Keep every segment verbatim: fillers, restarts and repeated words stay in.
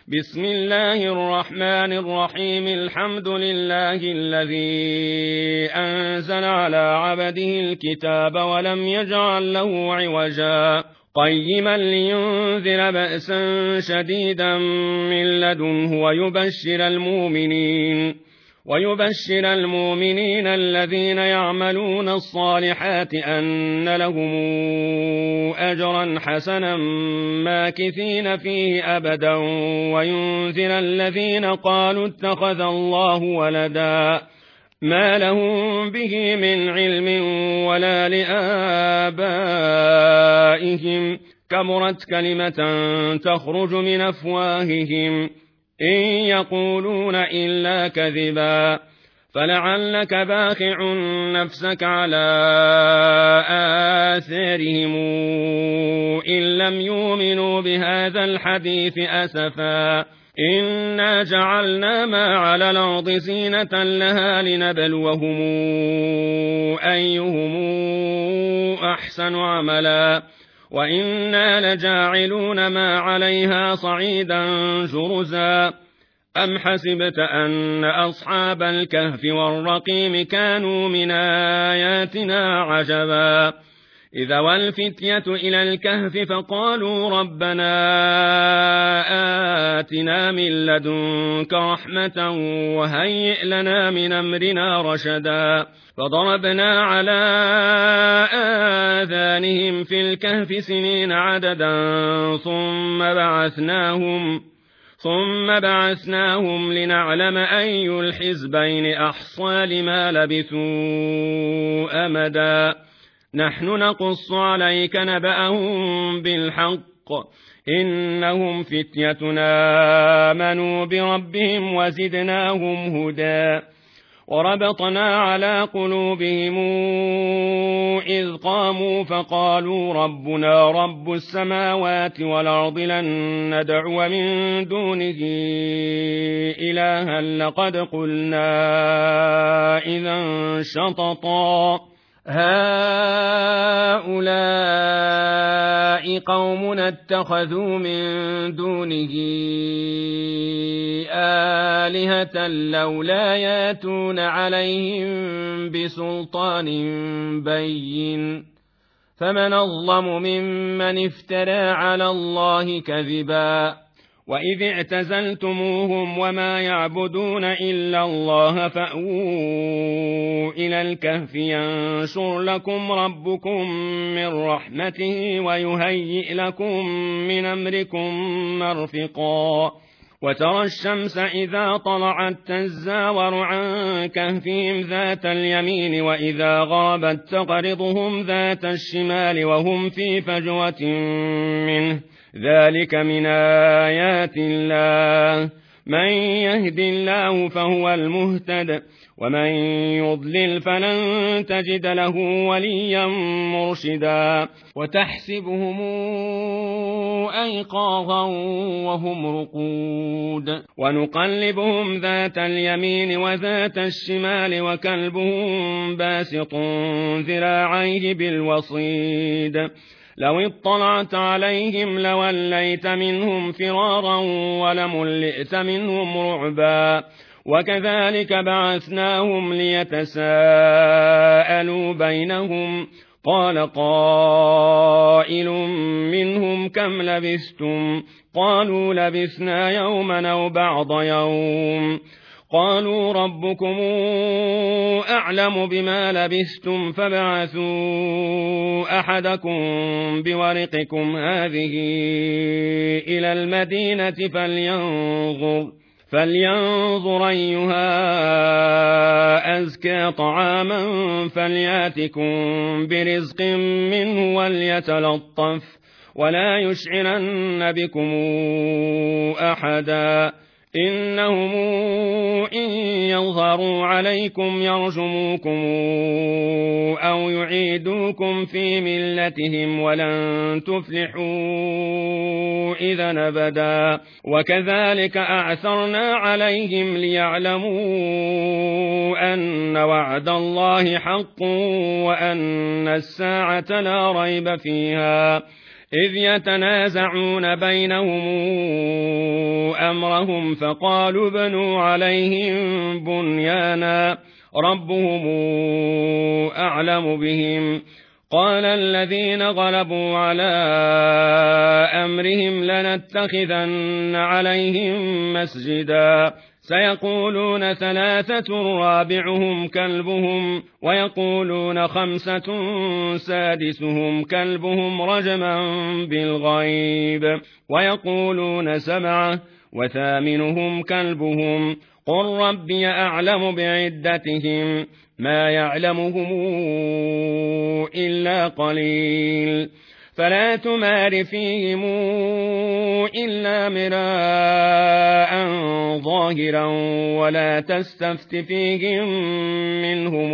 بسم الله الرحمن الرحيم. الحمد لله الذي أنزل على عبده الكتاب ولم يجعل له عوجا قيما لينذر بأسا شديدا من لدنه ويبشر المؤمنين ويبشر المؤمنين الذين يعملون الصالحات أن لهم أجرا حسنا ماكثين فيه أبدا وينذر الذين قالوا اتخذ الله ولدا ما لهم به من علم ولا لآبائهم كبرت كلمة تخرج من أفواههم إن يقولون إلا كذبا فلعلك باخع نفسك على آثارهم إن لم يؤمنوا بهذا الحديث أسفا إنا جعلنا ما على الأرض زينة لها لنبلوهم أيهم أحسن عملا وإنا لجاعلون ما عليها صعيدا جرزا أم حسبت أن أصحاب الكهف والرقيم كانوا من آياتنا عجبا إذا والفتية إلى الكهف فقالوا ربنا آتنا من لدنك رحمة وهيئ لنا من أمرنا رشدا فضربنا على آذانهم في الكهف سنين عددا ثم بعثناهم ثم بعثناهم لنعلم أي الحزبين أحصى لما لبثوا أمدا نحن نقص عليك نبأهم بالحق إنهم فتيتنا آمنوا بربهم وزدناهم هدى وربطنا على قلوبهم إذ قاموا فقالوا ربنا رب السماوات والأرض لن ندعو من دونه إلها لقد قلنا إذا شططا هؤلاء قومنا اتخذوا من دونه آلهة لولا ياتون عليهم بسلطان بين فمن أظلم ممن افترى على الله كذبا وإذ اعتزلتموهم وما يعبدون إلا الله فأووا إلى الكهف ينشر لكم ربكم من رحمته ويهيئ لكم من أمركم مرفقا وترى الشمس إذا طلعت تزاور عن كهفهم ذات اليمين وإذا غابت تقرضهم ذات الشمال وهم في فجوة منه ذلك من آيات الله من يهد الله فهو المهتد ومن يضلل فلن تجد له وليا مرشدا وتحسبهم أيقاظا وهم رقود ونقلبهم ذات اليمين وذات الشمال وكلبهم باسط ذراعيه بالوصيد لو اطلعت عليهم لوليت منهم فرارا ولملئت منهم رعبا وكذلك بعثناهم ليتساءلوا بينهم قال قائل منهم كم لبثتم قالوا لبثنا يوما أو بعض يوم قالوا ربكم أعلم بما لبثتم فابعثوا أحدكم بورقكم هذه إلى المدينة فلينظر فلينظر أيها أزكى طعاما فلياتكم برزق منه وليتلطف ولا يشعرن بكم أحدا إنهم إن يظهروا عليكم يرجموكم أو يعيدوكم في ملتهم ولن تفلحوا إذا أبدا وكذلك أعثرنا عليهم ليعلموا أن وعد الله حق وأن الساعة لا ريب فيها إذ يتنازعون بينهم أمرهم فقالوا ابنوا عليهم بنيانا ربهم أعلم بهم قال الذين غلبوا على أمرهم لنتخذن عليهم مسجدا سيقولون ثلاثة رابعهم كلبهم ويقولون خمسة سادسهم كلبهم رجما بالغيب ويقولون سبعة وثامنهم كلبهم قل ربي أعلم بعدتهم ما يعلمهم إلا قليل فلا تمار فيهم إلا مراء ظاهرا ولا تستفت فيهم منهم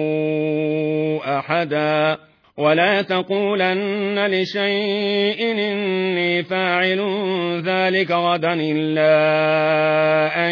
أحدا ولا تقولن لشيء إني فاعل ذلك غدا إلا أن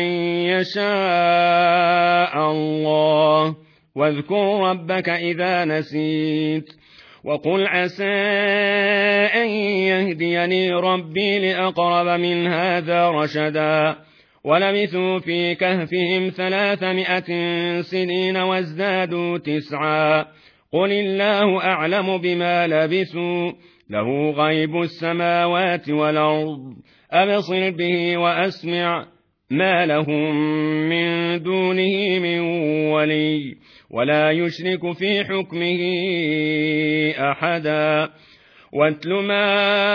يشاء الله واذكر ربك إذا نسيت وقل عسى أن يهديني ربي لأقرب من هذا رشدا ولبثوا في كهفهم ثلاثمائة سنين وازدادوا تسعا قل الله أعلم بما لبثوا له غيب السماوات والأرض أبصر به وأسمع ما لهم من دونه من ولي ولا يشرك في حكمه أحدا واتل ما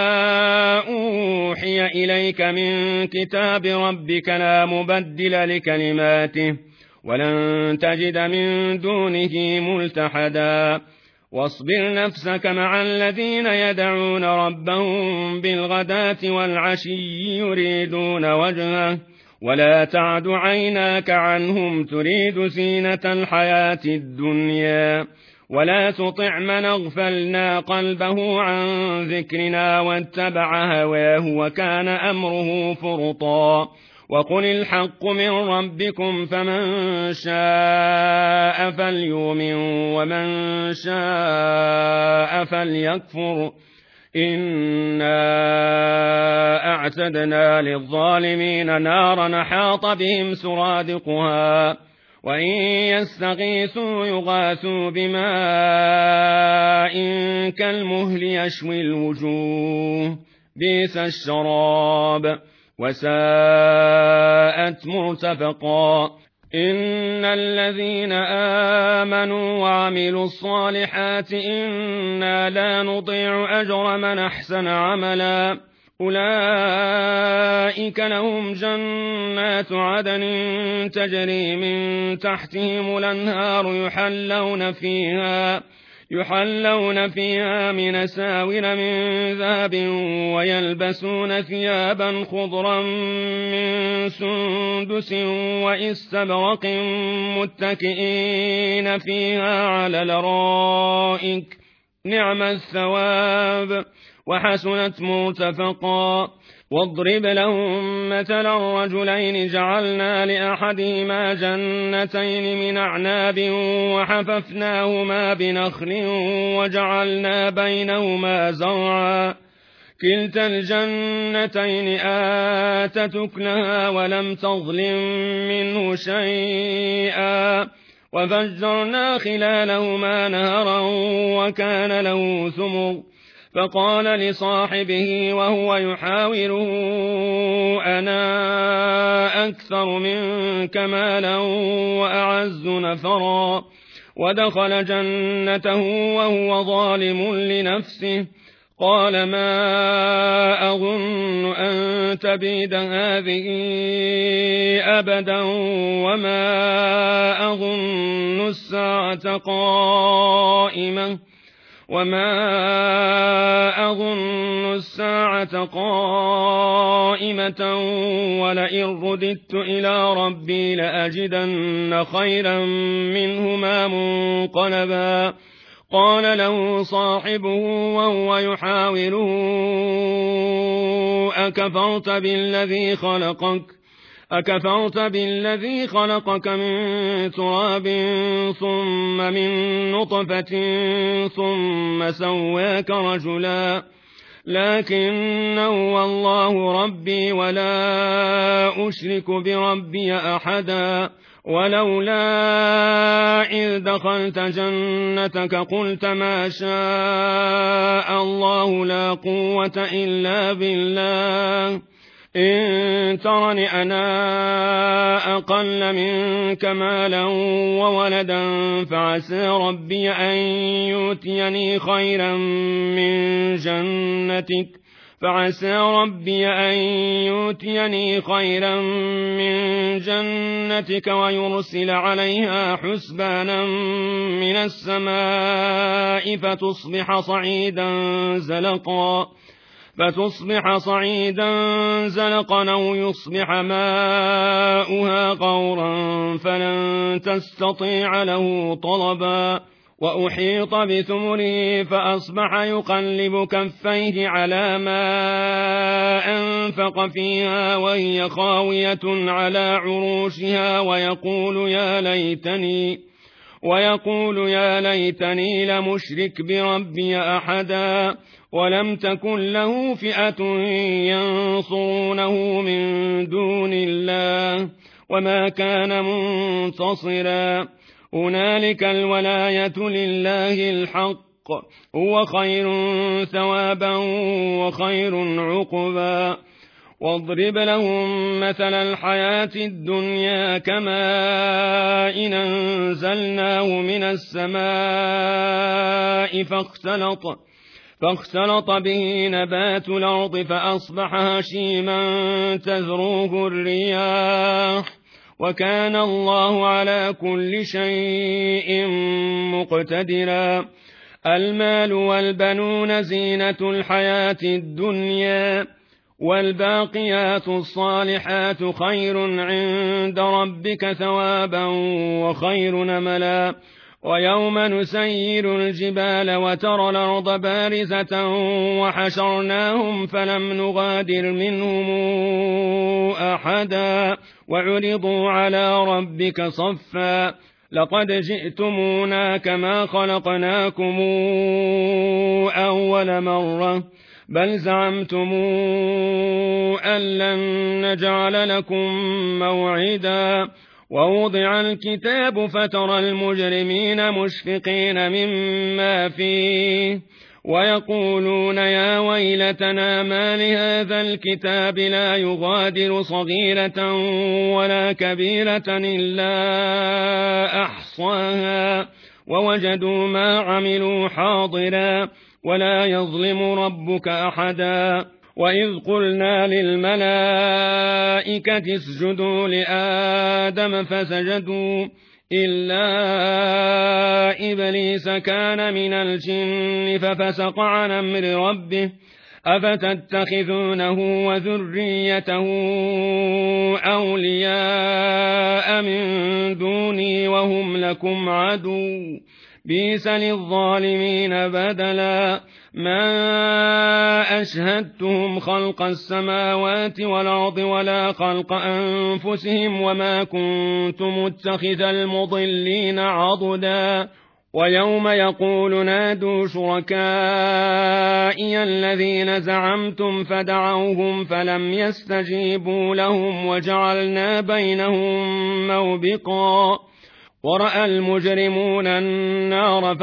أوحي إليك من كتاب ربك لا مبدل لكلماته ولن تجد من دونه ملتحدا واصبر نفسك مع الذين يدعون ربهم بالغداة والعشي يريدون وجهه ولا تعد عيناك عنهم تريد زينة الحياة الدنيا ولا تطع من اغفلنا قلبه عن ذكرنا واتبع هواه وكان أمره فرطا وقل الحق من ربكم فمن شاء فليؤمن ومن شاء فليكفر إنا أعتدنا للظالمين نارا حاط بهم سرادقها وإن يستغيثوا يغاثوا بماء كالمهل يشوي الوجوه بئس الشراب وساءت مرتفقا إن الذين آمنوا وعملوا الصالحات إنا لا نضيع أجر من أحسن عملا أولئك لهم جنات عدن تجري من تحتهم الأنهار يحلون فيها يحلون فيها من أساور من ذهب ويلبسون ثيابا خضرا من سندس وإستبرق متكئين فيها على الأرائك نعم الثواب وحسنت مرتفقا واضرب لهم مثلا الرجلين جعلنا لأحدهما جنتين من أعناب وحففناهما بنخل وجعلنا بينهما زرعا كلتا الجنتين آتت أكلها ولم تظلم منه شيئا وفجرنا خلالهما نهرا وكان له ثمر فقال لصاحبه وهو يحاوره أنا أكثر منك مالا وأعز نفرا ودخل جنته وهو ظالم لنفسه قال ما أظن أن تبيد هذه أبدا وما أظن الساعة قائمة وما أظن الساعة قائمة ولئن رددت إلى ربي لأجدن خيرا منهما منقلبا قال له صاحبه وهو يحاوره أكفرت بالذي خلقك أكفرت بالذي خلقك من تراب ثم من نطفة ثم سواك رجلا لكنه والله ربي ولا أشرك بربي أحدا. ولولا إذ دخلت جنتك قلت ما شاء الله لا قوة إلا بالله إن ترني أنا أقل منك مالا وولدا فعسى ربي أن يؤتيني خيرا من جنتك فعسى ربي أن يؤتيني خيرا من جنتك ويرسل عليها حسبانا من السماء فتصبح صعيدا زلقا فتصبح صعيدا زلقا أو يصبح ماؤها غورا فلن تستطيع له طلبا. وأحيط بثمره فأصبح يقلب كفيه على ما أنفق فيها وهي خاوية على عروشها ويقول يا ليتني ويقول يا ليتني لمشرك بربي أحدا. ولم تكن له فئة ينصرونه من دون الله وما كان منتصرا. هنالك الولاية لله الحق هو خير ثوابا وخير عقبا. واضرب لهم مثل الحياة الدنيا كماء إن أنزلناه من السماء فاختلط فاختلط به نبات الأرض فأصبح هشيما تذروه الرياح وكان الله على كل شيء مقتدرا. المال والبنون زينة الحياة الدنيا والباقيات الصالحات خير عند ربك ثوابا وخير نملا. ويوم نسير الجبال وترى الأرض بارزة وحشرناهم فلم نغادر منهم أحدا وعرضوا على ربك صفا لقد جئتمونا كما خلقناكم أول مرة بل زعمتم أن لن نجعل لكم موعدا. ووضع الكتاب فترى المجرمين مشفقين مما فيه ويقولون يا ويلتنا ما لهذا الكتاب لا يغادر صغيرة ولا كبيرة إلا أحصاها ووجدوا ما عملوا حاضرا ولا يظلم ربك أحدا. وإذ قلنا للملائكة اسجدوا لآدم فسجدوا إلا إبليس كان من الجن ففسق عن أمر ربه أفتتخذونه وذريته أولياء من دوني وهم لكم عدو بئس للظالمين بدلا. ما أشهدتهم خلق السماوات والأرض ولا خلق أنفسهم وما كنت متخذ المضلين عضدا. ويوم يقول نادوا شركائي الذين زعمتم فدعوهم فلم يستجيبوا لهم وجعلنا بينهم موبقا. ورأى المجرمون النار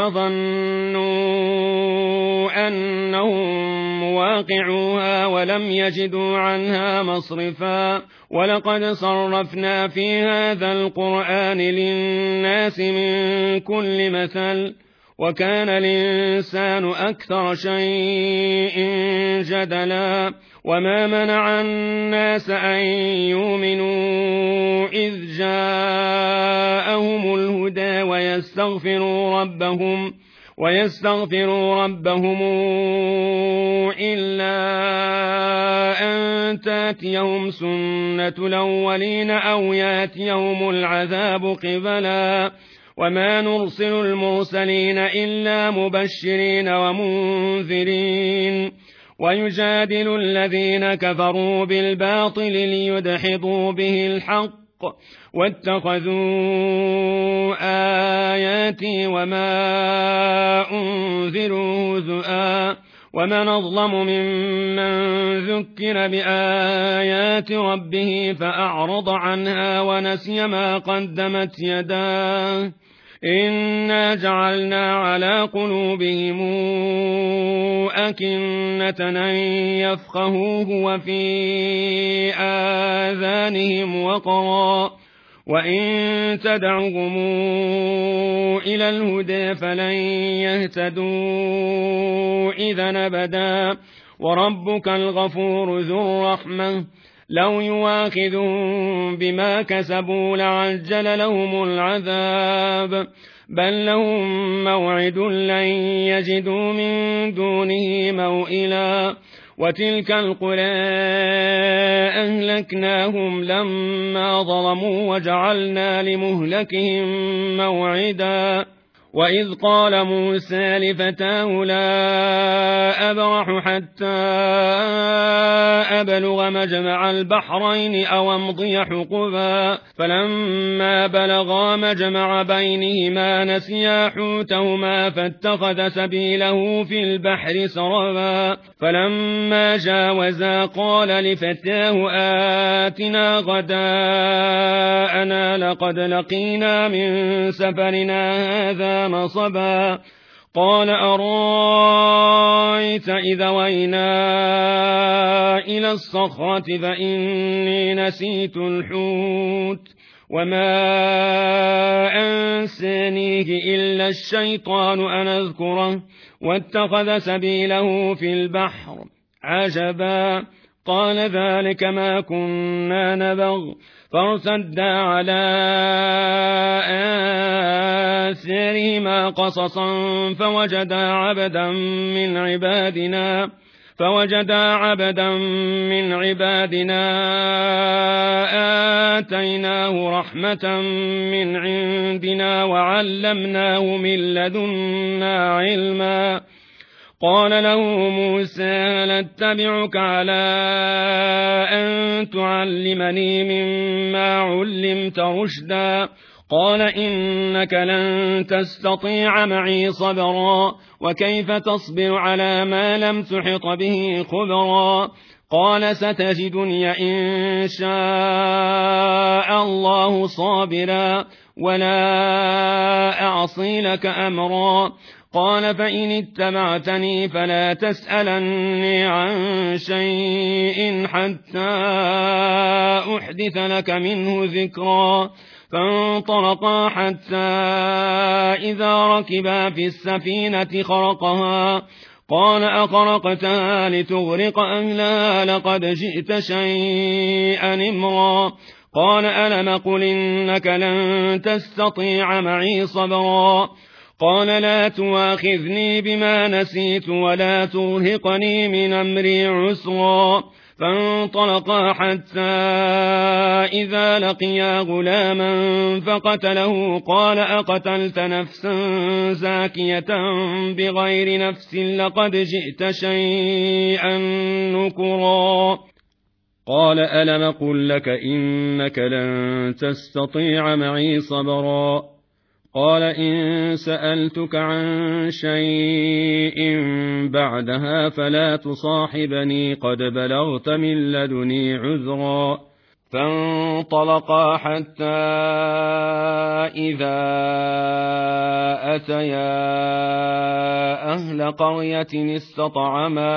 فظنوا أنهم مواقعوها ولم يجدوا عنها مصرفا. ولقد صرفنا في هذا القرآن للناس من كل مثل وكان الإنسان أكثر شيء جدلا. وما منع الناس أن يؤمنوا إذ جاءهم الهدى ويستغفروا ربهم ويستغفروا ربهم إلا أن تأتيهم سنة الأولين أو يأتيهم العذاب قبلا. وما نرسل المرسلين إلا مبشرين ومنذرين ويجادل الذين كفروا بالباطل ليدحضوا به الحق واتخذوا آياتي وما أنذروا هزؤا ومن أظلم ممن ذكر بآيات ربه فأعرض عنها ونسي ما قدمت يداه إنا جعلنا على قلوبهم أكنة أن يفقهوه وفي آذانهم وقرا وإن تدعهم إلى الهدى فلن يهتدوا إذا أبدا وربك الغفور ذو الرحمة لو يواخذهم بما كسبوا لعجل لهم العذاب بل لهم موعد لن يجدوا من دونه موئلا وتلك القرى أهلكناهم لما ظلموا وجعلنا لمهلكهم موعدا وإذ قال موسى لفتاه لا أبرح حتى أبلغ مجمع البحرين أو أمضي حقبا فلما بلغا مجمع بينهما نسيا حوتهما فاتخذ سبيله في البحر سربا فلما جاوزا قال لفتاه آتنا غداءنا لقد لقينا من سفرنا هذا نصبا قال أرأيت إذا وينا إلى الصخرة فإني نسيت الحوت وما أنسانيه إلا الشيطان أن أذكره واتخذ سبيله في البحر عجبا قال ذلك ما كنا نبغ فارتدا على آثارهما قصصا فوجدا عبدا من عبادنا فوجدا عبدا من عبادنا آتيناه رحمة من عندنا وعلمناه من لدنا علما قال له موسى هل اتبعك على أن تعلمني مما علمت رشدا قال إنك لن تستطيع معي صبرا وكيف تصبر على ما لم تحط به خبرا قال ستجدني إن شاء الله صابرا ولا أعصي لك أمرا قال فإن اتبعتني فلا تسألني عن شيء حتى أحدث لك منه ذكرا فانطلقا حتى إذا ركبا في السفينة خرقها قال أخرقتها لتغرق أهلها لقد جئت شيئا إمرا قال ألم قل إنك لن تستطيع معي صبرا قال لا تواخذني بما نسيت ولا ترهقني من أمري عسرا فانطلقا حتى إذا لقيا غلاما فقتله قال أقتلت نفسا زاكية بغير نفس لقد جئت شيئا نكرا قال ألم قل لك إنك لن تستطيع معي صبرا قال إن سألتك عن شيء بعدها فلا تصاحبني قد بلغت من لدني عذرا فانطلقا حتى إذا أتيا أهل قرية استطعما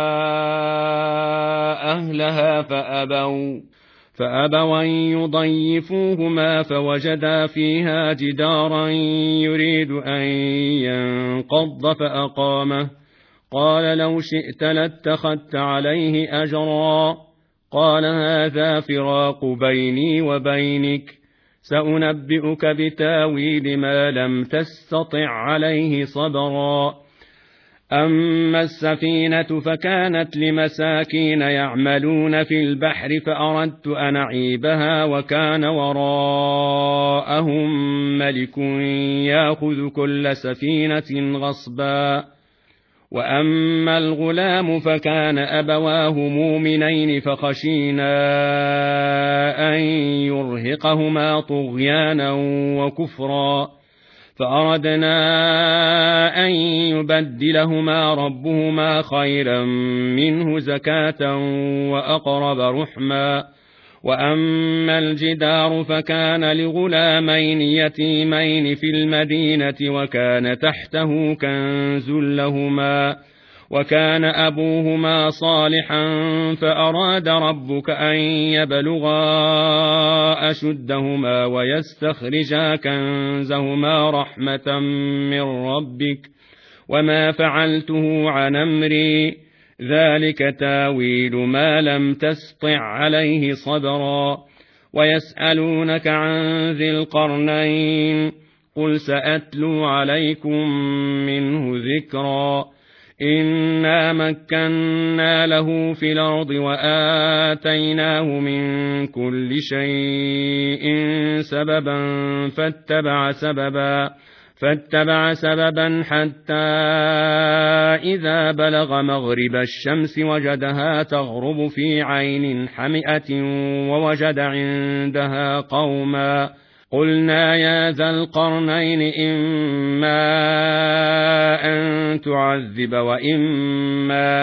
أهلها فأبوا فأبوا أن يضيفوهما فوجدا فيها جدارا يريد أن ينقض فأقامه قال لو شئت لاتخذت عليه أجرا قال هذا فراق بيني وبينك سأنبئك بتاويل ما لم تستطع عليه صبرا أما السفينة فكانت لمساكين يعملون في البحر فأردت أن أعيبها وكان وراءهم ملك يأخذ كل سفينة غصبا وأما الغلام فكان أبواه مؤمنين فخشينا أن يرهقهما طغيانا وكفرا فأردنا أن يبدلهما ربهما خيرا منه زكاة وأقرب رحما. وأما الجدار فكان لغلامين يتيمين في المدينة وكان تحته كنز لهما وكان أبوهما صالحا فأراد ربك أن يبلغا أشدهما ويستخرجا كنزهما رحمة من ربك وما فعلته عن أمري ذلك تاويل ما لم تسطع عليه صبرا. ويسألونك عن ذي القرنين قل سأتلو عليكم منه ذكرا. إنا مكنا له في الأرض وآتيناه من كل شيء سببا فاتبع سببا فاتبع سببا حتى إذا بلغ مغرب الشمس وجدها تغرب في عين حمئة ووجد عندها قوما قلنا يا ذا القرنين إما أن تعذب وإما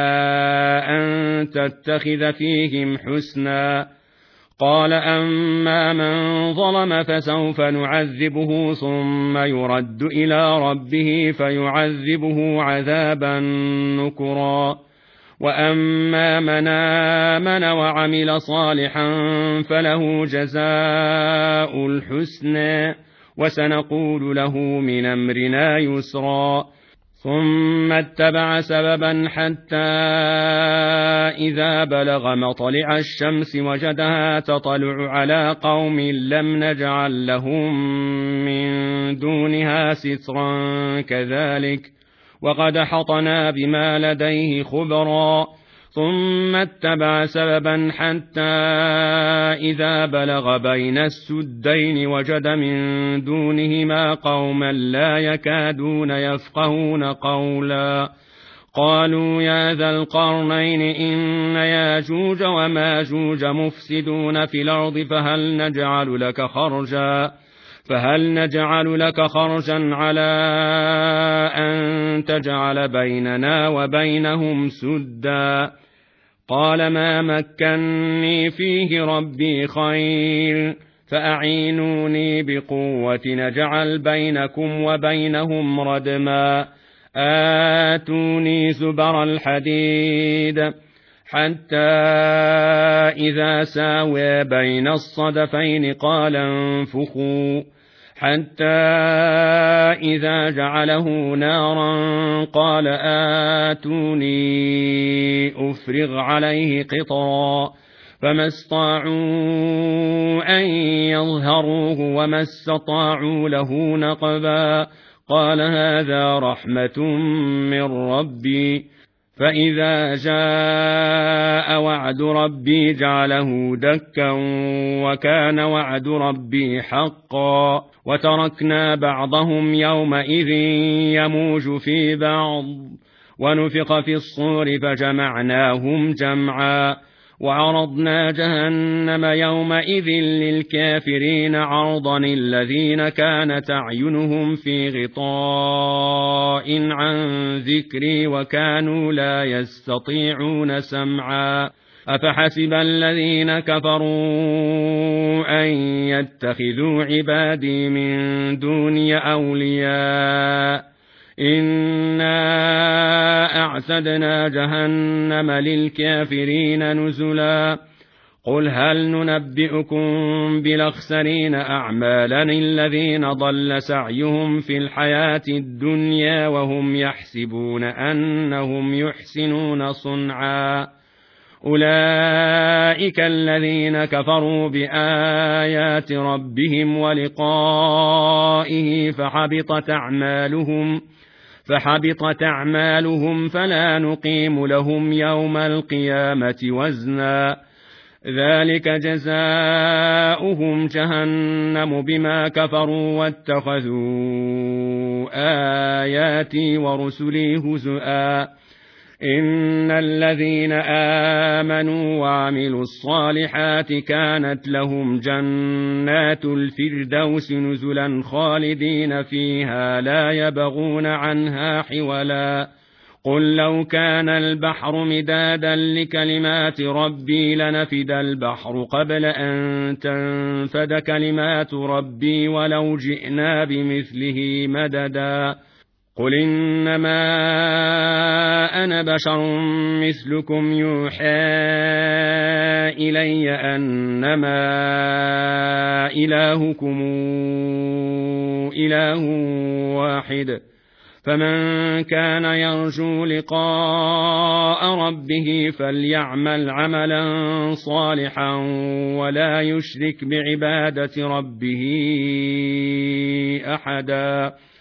أن تتخذ فيهم حسنا. قال أما من ظلم فسوف نعذبه ثم يرد إلى ربه فيعذبه عذابا نكرا. وأما من آمن وعمل صالحا فله جزاء الحسنى وسنقول له من أمرنا يسرا. ثم اتبع سببا حتى إذا بلغ مطلع الشمس وجدها تطلع على قوم لم نجعل لهم من دونها سترا كذلك وقد حطنا بما لديه خبرا. ثم اتبع سببا حتى إذا بلغ بين السدين وجد من دونهما قوما لا يكادون يفقهون قولا. قالوا يا ذا القرنين إن ياجوج وماجوج مفسدون في الأرض فهل نجعل لك خرجا فهل نجعل لك خرجا على أن تجعل بيننا وبينهم سدا. قال ما مكني فيه ربي خير فأعينوني بقوة نجعل بينكم وبينهم ردما. آتوني زبر الحديد حتى إذا ساوى بين الصدفين قال انفخوا حتى إذا جعله نارا قال آتوني أفرغ عليه قطرا. فما استطاعوا أن يظهروه وما استطاعوا له نقبا. قال هذا رحمة من ربي فإذا جاء وعد ربي جعله دكا وكان وعد ربي حقا. وتركنا بعضهم يومئذ يموج في بعض ونفخ في الصور فجمعناهم جمعا. وعرضنا جهنم يومئذ للكافرين عرضا الذين كانت أعينهم في غطاء عن ذكري وكانوا لا يستطيعون سمعا. أفحسب الذين كفروا أن يتخذوا عبادي من دوني أولياء إنا أعتدنا جهنم للكافرين نزلا. قل هل ننبئكم بالأخسرين أعمالا الذين ضل سعيهم في الحياة الدنيا وهم يحسبون أنهم يحسنون صنعا. أولئك الذين كفروا بآيات ربهم ولقائه فحبطت أعمالهم فحبطت أعمالهم فلا نقيم لهم يوم القيامة وزنا. ذلك جزاؤهم جهنم بما كفروا واتخذوا آياتي ورسلي هزؤا. إن الذين آمنوا وعملوا الصالحات كانت لهم جنات الفردوس نزلا خالدين فيها لا يبغون عنها حولا قل لو كان البحر مدادا لكلمات ربي لنفد البحر قبل أن تنفد كلمات ربي ولو جئنا بمثله مددا قل إنما أنا بشر مثلكم يوحى إلي أنما إلهكم إله واحد فمن كان يرجو لقاء ربه فليعمل عملا صالحا ولا يشرك بعبادة ربه أحدا.